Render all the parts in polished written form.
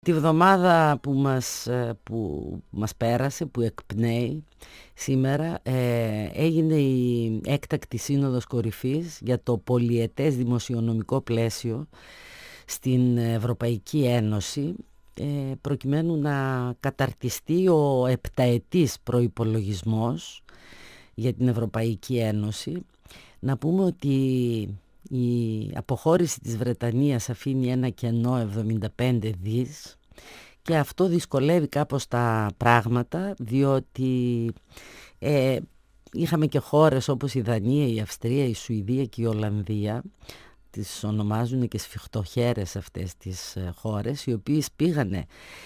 Τη βδομάδα που μας πέρασε, που εκπνέει σήμερα, έγινε η έκτακτη σύνοδος κορυφής για το πολυετές δημοσιονομικό πλαίσιο στην Ευρωπαϊκή Ένωση, προκειμένου να καταρτιστεί ο επταετής προϋπολογισμός για την Ευρωπαϊκή Ένωση. Να πούμε ότι η αποχώρηση της Βρετανίας αφήνει ένα κενό 75 δις και αυτό δυσκολεύει κάπως τα πράγματα, διότι είχαμε και χώρες όπως η Δανία, η Αυστρία, η Σουηδία και η Ολλανδία, τις ονομάζουν και σφιχτοχέρες αυτές τις χώρες, οι οποίες πήγανε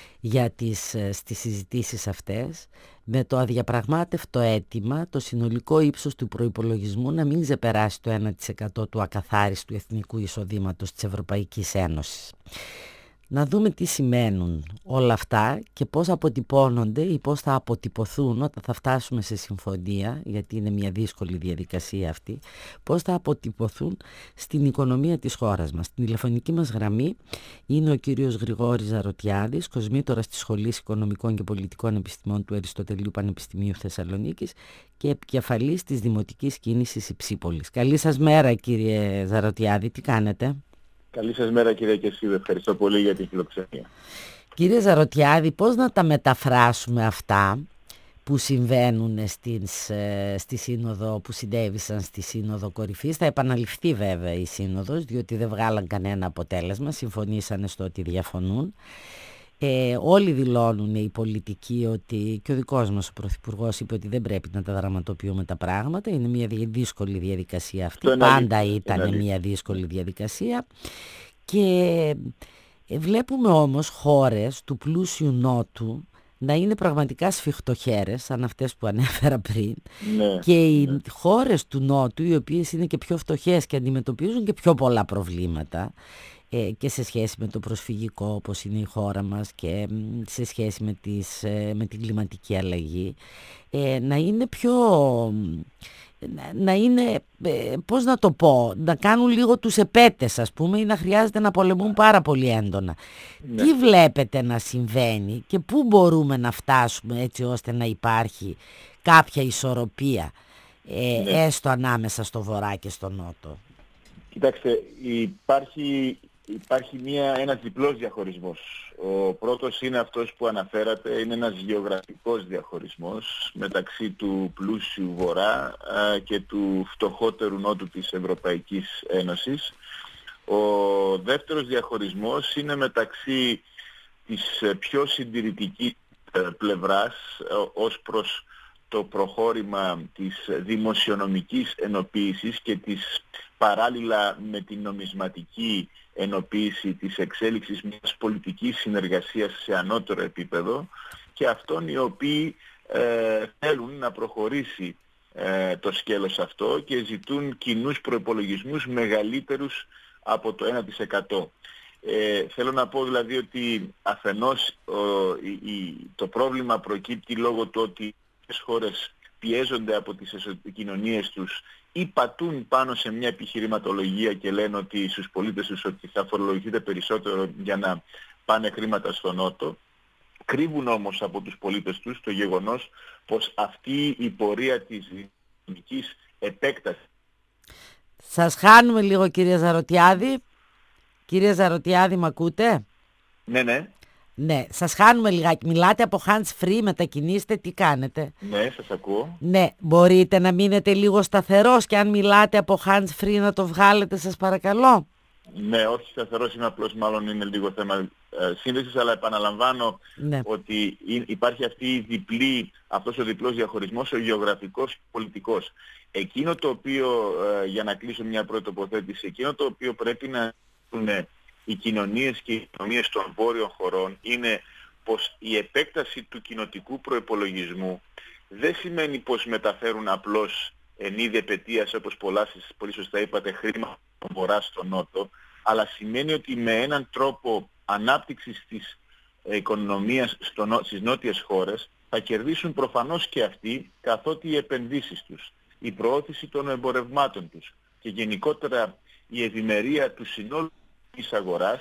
στις συζητήσεις αυτές με το αδιαπραγμάτευτο αίτημα το συνολικό ύψος του προϋπολογισμού να μην ξεπεράσει το 1% του ακαθάριστου εθνικού εισοδήματος της Ευρωπαϊκής Ένωσης. Να δούμε τι σημαίνουν όλα αυτά και πώς αποτυπώνονται ή πώς θα αποτυπωθούν όταν θα φτάσουμε σε συμφωνία, γιατί είναι μια δύσκολη διαδικασία αυτή, πώς θα αποτυπωθούν στην οικονομία της χώρας μας. Στην τηλεφωνική μας γραμμή είναι ο κύριος Γρηγόρης Ζαρωτιάδης, κοσμήτορας της Σχολής Οικονομικών και Πολιτικών Επιστημών του Αριστοτελείου Πανεπιστημίου Θεσσαλονίκης και επικεφαλής της Δημοτικής Κίνησης Υψίπολης. Καλή σας μέρα, κύριε Ζαρωτιάδη, τι κάνετε? Καλή σας μέρα, κύριε Κεσίδη. Ευχαριστώ πολύ για την φιλοξενία. Κύριε Ζαρωτιάδη, πώς να τα μεταφράσουμε αυτά που συμβαίνουν στη σύνοδο, που συντέβησαν στη Σύνοδο Κορυφής? Θα επαναληφθεί βέβαια η Σύνοδος, διότι δεν βγάλαν κανένα αποτέλεσμα, συμφωνήσανε στο ότι διαφωνούν. Όλοι δηλώνουν οι πολιτικοί ότι, και ο δικός μας ο Πρωθυπουργός είπε ότι δεν πρέπει να τα δραματοποιούμε τα πράγματα, είναι μια δύσκολη διαδικασία αυτή, πάντα ήταν μια δύσκολη διαδικασία, και βλέπουμε όμως χώρες του πλούσιου Νότου να είναι πραγματικά σφιχτοχέρες, σαν αυτές που ανέφερα πριν, και οι χώρες του Νότου, οι οποίες είναι και πιο φτωχές και αντιμετωπίζουν και πιο πολλά προβλήματα, και σε σχέση με το προσφυγικό, όπως είναι η χώρα μας, και σε σχέση με την κλιματική αλλαγή, να είναι, πώς να το πω, να κάνουν λίγο τους επέτες, ας πούμε, ή να χρειάζεται να πολεμούν πάρα πολύ έντονα. Τι βλέπετε να συμβαίνει και πού μπορούμε να φτάσουμε έτσι ώστε να υπάρχει κάποια ισορροπία, έστω ανάμεσα στο Βορρά και στο Νότο? Κοιτάξτε, υπάρχει ένας διπλός διαχωρισμός. Ο πρώτος είναι αυτός που αναφέρατε, είναι ένας γεωγραφικός διαχωρισμός μεταξύ του πλούσιου Βορρά και του φτωχότερου Νότου της Ευρωπαϊκής Ένωσης. Ο δεύτερος διαχωρισμός είναι μεταξύ της πιο συντηρητικής πλευράς ως προς το προχώρημα της δημοσιονομικής ενοποίησης και της παράλληλα με την νομισματική ενοποίηση της εξέλιξης μιας πολιτικής συνεργασίας σε ανώτερο επίπεδο, και αυτών οι οποίοι θέλουν να προχωρήσει το σκέλος αυτό και ζητούν κοινούς προϋπολογισμούς μεγαλύτερους από το 1%. Θέλω να πω δηλαδή ότι αφενός το πρόβλημα προκύπτει λόγω του ότι οι χώρες πιέζονται από τις κοινωνίες τους ή πατούν πάνω σε μια επιχειρηματολογία και λένε ότι στους πολίτες τους ότι θα φορολογηθείτε περισσότερο για να πάνε χρήματα στο Νότο. Κρύβουν όμως από τους πολίτες τους το γεγονός πως αυτή η πορεία της δημοκρατικής επέκτασης... Σας χάνουμε λίγο, κύριε Ζαρωτιάδη. Κύριε Ζαρωτιάδη, μ' ακούτε? Ναι. Ναι, σας χάνουμε λιγάκι. Μιλάτε από hands free, μετακινήστε, τι κάνετε? Ναι, σας ακούω. Ναι, μπορείτε να μείνετε λίγο σταθερός και αν μιλάτε από hands free να το βγάλετε, σας παρακαλώ? Ναι, όχι σταθερός, είναι απλώς μάλλον είναι λίγο θέμα σύνδεσης, αλλά επαναλαμβάνω ότι υπάρχει αυτός ο διπλός διαχωρισμός, ο γεωγραφικός και ο πολιτικός. Εκείνο το οποίο, για να κλείσω μια πρώτη τοποθέτηση, εκείνο το οποίο πρέπει να έχουν οι κοινωνίες και οι οικονομίες των βόρειων χωρών είναι πως η επέκταση του κοινοτικού προϋπολογισμού δεν σημαίνει πως μεταφέρουν απλώς εν είδη επαιτίας, όπως πολύ σωστά είπατε, χρήμα από τον Βορρά στο Νότο, αλλά σημαίνει ότι με έναν τρόπο ανάπτυξης της οικονομίας στις νότιες χώρες θα κερδίσουν προφανώς και αυτοί, καθότι οι επενδύσεις τους, η προώθηση των εμπορευμάτων τους και γενικότερα η ευημερία του συνόλου της αγοράς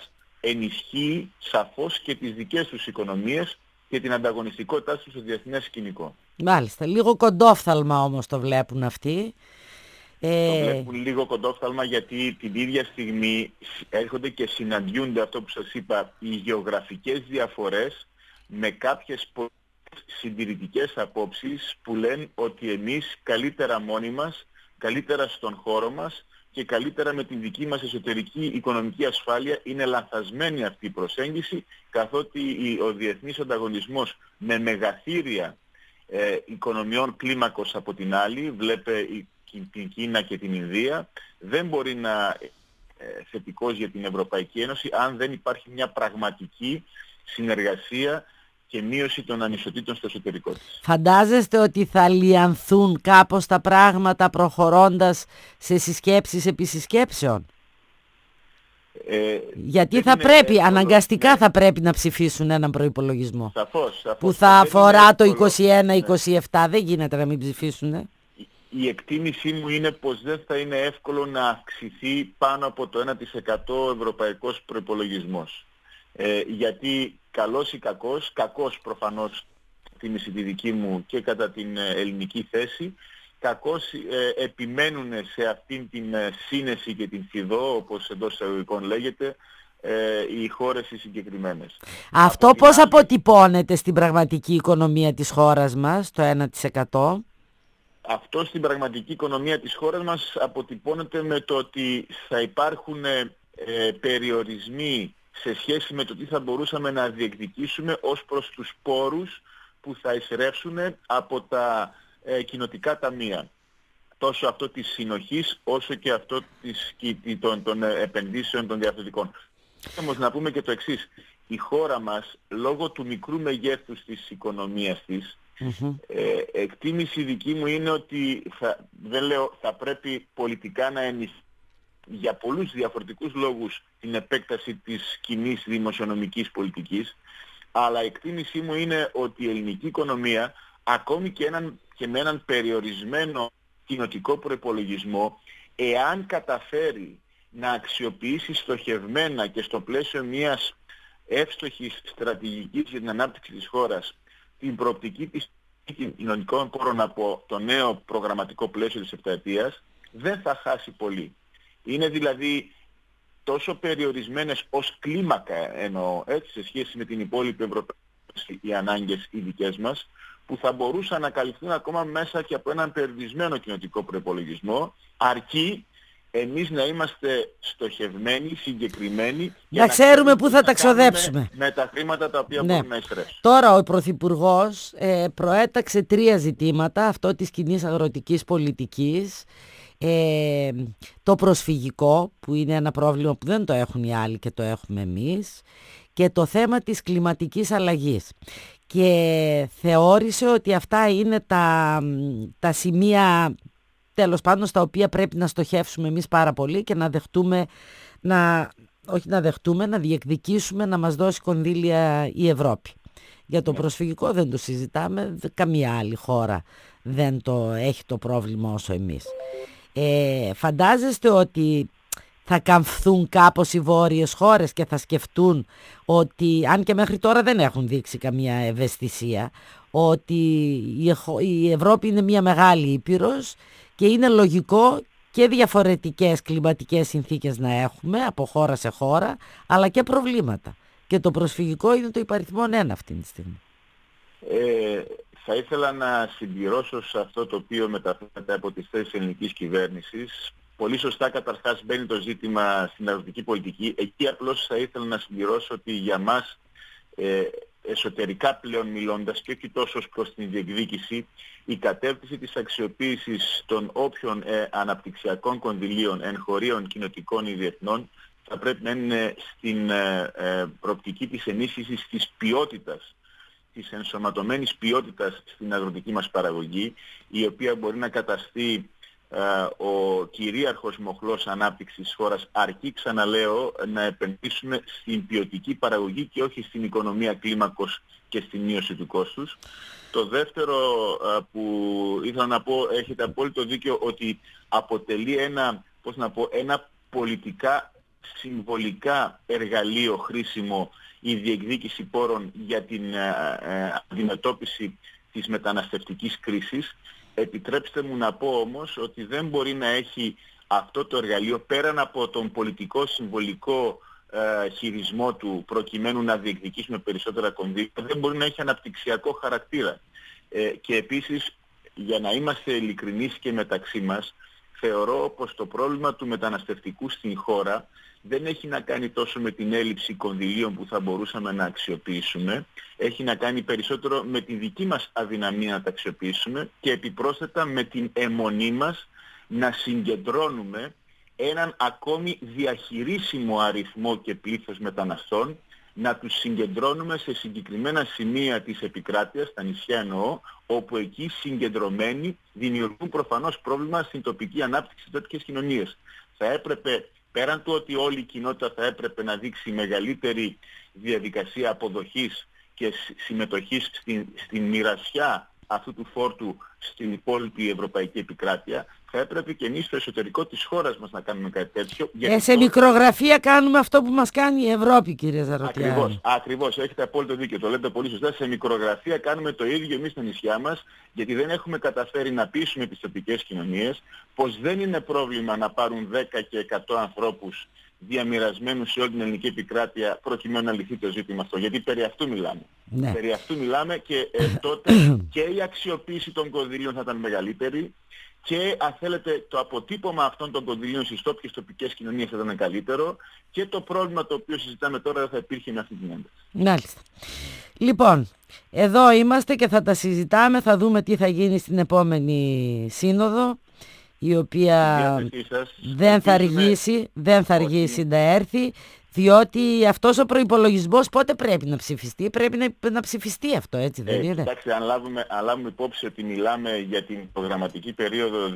ενισχύει σαφώς και τις δικές τους οικονομίες και την ανταγωνιστικότητά τους στο διεθνές σκηνικό. Μάλιστα. Λίγο κοντόφθαλμα όμως το βλέπουν αυτοί. Το βλέπουν λίγο κοντόφθαλμα, γιατί την ίδια στιγμή έρχονται και συναντιούνται, αυτό που σας είπα, οι γεωγραφικές διαφορές με κάποιες συντηρητικές απόψεις που λένε ότι εμείς καλύτερα μόνοι μας, καλύτερα στον χώρο μας και καλύτερα με την δική μας εσωτερική οικονομική ασφάλεια. Είναι λανθασμένη αυτή η προσέγγιση, καθότι ο διεθνής ανταγωνισμός με μεγαθύρια οικονομιών κλίμακος από την άλλη, βλέπε την Κίνα και την Ινδία, δεν μπορεί να θετικός για την Ευρωπαϊκή Ένωση αν δεν υπάρχει μια πραγματική συνεργασία και μείωση των ανισοτήτων στο εσωτερικό της. Φαντάζεστε ότι θα λιανθούν κάπως τα πράγματα προχωρώντας σε συσκέψεις επί συσκέψεων? Γιατί θα πρέπει, αναγκαστικά θα πρέπει να ψηφίσουν έναν προϋπολογισμό. Σαφώς. Που θα αφορά το 21-27, δεν γίνεται να μην ψηφίσουν. Η εκτίμησή μου είναι πως δεν θα είναι εύκολο να αυξηθεί πάνω από το 1% ευρωπαϊκός προϋπολογισμός. Γιατί καλός ή κακός προφανώς, εκτίμηση τη δική μου και κατά την ελληνική θέση, κακώς επιμένουν σε αυτήν την σύνεση και την φιδό, όπως εντός εισαγωγικών λέγεται, οι χώρες οι συγκεκριμένες. Αυτό πώς αποτυπώνεται στην πραγματική οικονομία της χώρας μας, το 1%? Αυτό στην πραγματική οικονομία της χώρας μας αποτυπώνεται με το ότι θα υπάρχουν περιορισμοί σε σχέση με το τι θα μπορούσαμε να διεκδικήσουμε ως προς τους πόρους που θα εισρεύσουν από τα κοινοτικά ταμεία. Τόσο αυτό της συνοχής όσο και αυτό των επενδύσεων των διαθετικών. Όμως να πούμε και το εξής. Η χώρα μας, λόγω του μικρού μεγέθους της οικονομίας της, εκτίμηση δική μου είναι ότι θα πρέπει πολιτικά να ενισχύσει για πολλούς διαφορετικούς λόγους την επέκταση της κοινής δημοσιονομικής πολιτικής, αλλά η εκτίμησή μου είναι ότι η ελληνική οικονομία, ακόμη και με έναν περιορισμένο κοινοτικό προϋπολογισμό, εάν καταφέρει να αξιοποιήσει στοχευμένα και στο πλαίσιο μιας εύστοχης στρατηγικής για την ανάπτυξη της χώρας την προοπτική της κοινωνικών πόρων από το νέο προγραμματικό πλαίσιο της επταετίας, δεν θα χάσει πολύ. Είναι δηλαδή τόσο περιορισμένες ως κλίμακα, εννοώ, έτσι, σε σχέση με την υπόλοιπη Ευρωπαϊκή οι ανάγκες οι δικές μας, που θα μπορούσαν να καλυφθούν ακόμα μέσα και από έναν περιορισμένο κοινοτικό προϋπολογισμό, αρκεί εμείς να είμαστε στοχευμένοι, συγκεκριμένοι και να ξέρουμε πού θα τα ξοδέψουμε με τα χρήματα τα οποία μπορούν να εισρέψουν. Τώρα ο Πρωθυπουργός προέταξε 3 ζητήματα, αυτό της κοινής αγροτικής πολιτικής, το προσφυγικό που είναι ένα πρόβλημα που δεν το έχουν οι άλλοι και το έχουμε εμείς, και το θέμα της κλιματικής αλλαγής. Και θεώρησε ότι αυτά είναι τα σημεία, τέλος πάντων, στα οποία πρέπει να στοχεύσουμε εμείς πάρα πολύ και να δεχτούμε, να διεκδικήσουμε να μας δώσει κονδύλια η Ευρώπη. Για το προσφυγικό δεν το συζητάμε, καμία άλλη χώρα δεν το έχει το πρόβλημα όσο εμείς. Φαντάζεστε ότι θα καμφθούν κάπως οι βόρειες χώρες και θα σκεφτούν ότι, αν και μέχρι τώρα δεν έχουν δείξει καμία ευαισθησία, ότι η Ευρώπη είναι μια μεγάλη ήπειρος και είναι λογικό και διαφορετικές κλιματικές συνθήκες να έχουμε από χώρα σε χώρα, αλλά και προβλήματα. Και το προσφυγικό είναι το υπαριθμόν 1 αυτή τη στιγμή. Θα ήθελα να συμπληρώσω σε αυτό το οποίο μεταφέρεται από τις θέσεις της ελληνικής κυβέρνησης. Πολύ σωστά καταρχάς μπαίνει το ζήτημα στην αγροτική πολιτική. Εκεί απλώς θα ήθελα να συμπληρώσω ότι για μας εσωτερικά πλέον μιλώντας και όχι τόσο προς την διεκδίκηση, η κατεύθυνση της αξιοποίησης των όποιων αναπτυξιακών κονδυλίων, εγχωρίων, κοινοτικών ή διεθνών, θα πρέπει να είναι στην προοπτική της ενίσχυσης της ποιότητας, της ενσωματωμένης ποιότητας στην αγροτική μας παραγωγή, η οποία μπορεί να καταστεί ο κυρίαρχος μοχλός ανάπτυξης της χώρας, αρκεί, ξαναλέω, να επενδύσουμε στην ποιοτική παραγωγή και όχι στην οικονομία κλίμακος και στη μείωση του κόστους. Το δεύτερο που ήθελα να πω, έχετε απόλυτο δίκιο, ότι αποτελεί ένα πολιτικά συμβολικά εργαλείο χρήσιμο η διεκδίκηση πόρων για την αντιμετώπιση της μεταναστευτικής κρίσης. Επιτρέψτε μου να πω όμως ότι δεν μπορεί να έχει αυτό το εργαλείο, πέραν από τον πολιτικό συμβολικό χειρισμό του προκειμένου να διεκδικήσουμε περισσότερα κονδύλια, δεν μπορεί να έχει αναπτυξιακό χαρακτήρα. Και επίσης, για να είμαστε ειλικρινείς και μεταξύ μας, θεωρώ πως το πρόβλημα του μεταναστευτικού στην χώρα δεν έχει να κάνει τόσο με την έλλειψη κονδυλίων που θα μπορούσαμε να αξιοποιήσουμε, έχει να κάνει περισσότερο με τη δική μας αδυναμία να τα αξιοποιήσουμε και επιπρόσθετα με την αιμονή μας να συγκεντρώνουμε έναν ακόμη διαχειρίσιμο αριθμό και πλήθος μεταναστών, να τους συγκεντρώνουμε σε συγκεκριμένα σημεία της επικράτειας, τα νησιά εννοώ, όπου εκεί συγκεντρωμένοι δημιουργούν προφανώς πρόβλημα στην τοπική ανάπτυξη της τοπικές κοινωνίες. Θα έπρεπε, πέραν του ότι όλη η κοινότητα θα έπρεπε να δείξει μεγαλύτερη διαδικασία αποδοχής και συμμετοχής στην μοιρασιά αυτού του φόρτου στην υπόλοιπη ευρωπαϊκή επικράτεια, θα έπρεπε και εμείς στο εσωτερικό της χώρας μας να κάνουμε κάτι τέτοιο. Σε μικρογραφία κάνουμε αυτό που μας κάνει η Ευρώπη, κύριε Ζαρωτιάδη. Ακριβώς, έχετε απόλυτο δίκιο, το λέτε πολύ σωστά. Σε μικρογραφία κάνουμε το ίδιο εμείς στα νησιά μας, γιατί δεν έχουμε καταφέρει να πείσουμε τις τοπικές κοινωνίες πως δεν είναι πρόβλημα να πάρουν 10 και 100 ανθρώπους διαμοιρασμένους σε όλη την ελληνική επικράτεια προκειμένου να λυθεί το ζήτημα αυτό. Γιατί περί αυτού μιλάμε. Ναι. Περί αυτού μιλάμε και τότε και η αξιοποίηση των κονδυλίων θα ήταν μεγαλύτερη και αν θέλετε το αποτύπωμα αυτών των κονδυλίων στις όποιες τοπικές κοινωνίες θα ήταν καλύτερο και το πρόβλημα το οποίο συζητάμε τώρα δεν θα υπήρχε με αυτή την ένταση. Μάλιστα. Λοιπόν, εδώ είμαστε και θα τα συζητάμε, θα δούμε τι θα γίνει στην επόμενη σύνοδο, η οποία δεν θα αργήσει να έρθει, διότι αυτός ο προϋπολογισμός πότε πρέπει να ψηφιστεί, πρέπει να ψηφιστεί αυτό, έτσι δεν είναι? Κοιτάξτε, αν λάβουμε υπόψη ότι μιλάμε για την προγραμματική περίοδο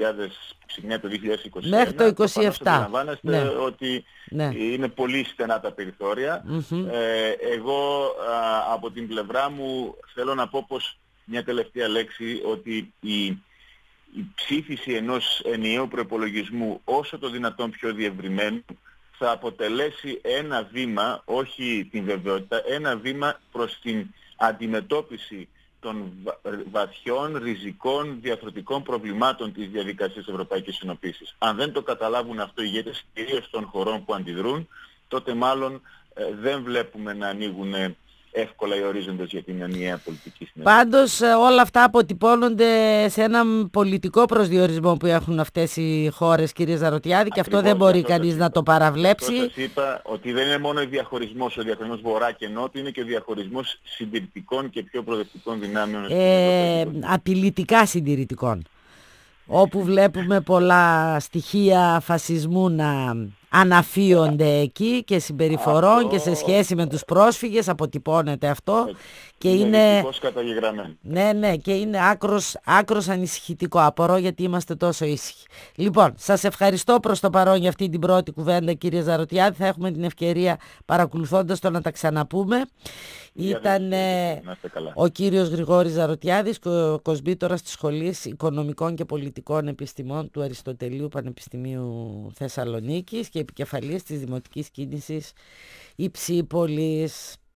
2000, μέχρι το 2027, αντιλαμβάνεστε ότι είναι πολύ στενά τα περιθώρια. Εγώ από την πλευρά μου θέλω να πω πως μια τελευταία λέξη, ότι η ψήφιση ενός ενιαίου προϋπολογισμού όσο το δυνατόν πιο διευρυμένου θα αποτελέσει ένα βήμα, όχι την βεβαιότητα, ένα βήμα προς την αντιμετώπιση των βαθιών, ριζικών, διαρθρωτικών προβλημάτων της διαδικασίας Ευρωπαϊκής Ενοποίησης. Αν δεν το καταλάβουν αυτό οι ηγέτες κυρίως των χωρών που αντιδρούν, τότε μάλλον δεν βλέπουμε να ανοίγουν εύκολα οι ορίζοντες για την ενιαία πολιτική συνέχεια. Πάντως όλα αυτά αποτυπώνονται σε έναν πολιτικό προσδιορισμό που έχουν αυτές οι χώρες, κύριε Ζαρωτιάδη, και αυτό δεν μπορεί κανείς να το παραβλέψει. Αυτό σας είπα ότι δεν είναι μόνο ο διαχωρισμός βορρά και νότου, είναι και ο διαχωρισμός συντηρητικών και πιο προοδευτικών δυνάμεων. Απειλητικά συντηρητικών. Όπου βλέπουμε πολλά στοιχεία φασισμού να αναφύονται εκεί και συμπεριφορών και σε σχέση με τους πρόσφυγες αποτυπώνεται αυτό και είναι ναι, και είναι άκρος ανησυχητικό. Απορώ γιατί είμαστε τόσο ήσυχοι. Λοιπόν, σας ευχαριστώ προς το παρόν για αυτή την πρώτη κουβέντα, κύριε Ζαρωτιάδη. Θα έχουμε την ευκαιρία παρακολουθώντας το να τα ξαναπούμε. Ήταν ο κύριος Γρηγόρης Ζαρωτιάδης, κοσμήτορας της Σχολής Οικονομικών και Πολιτικών Επιστημών του Αριστοτελείου Πανεπιστημίου Θεσσαλονίκης και επικεφαλής της Δημοτικής Κίνησης Υψήπολης.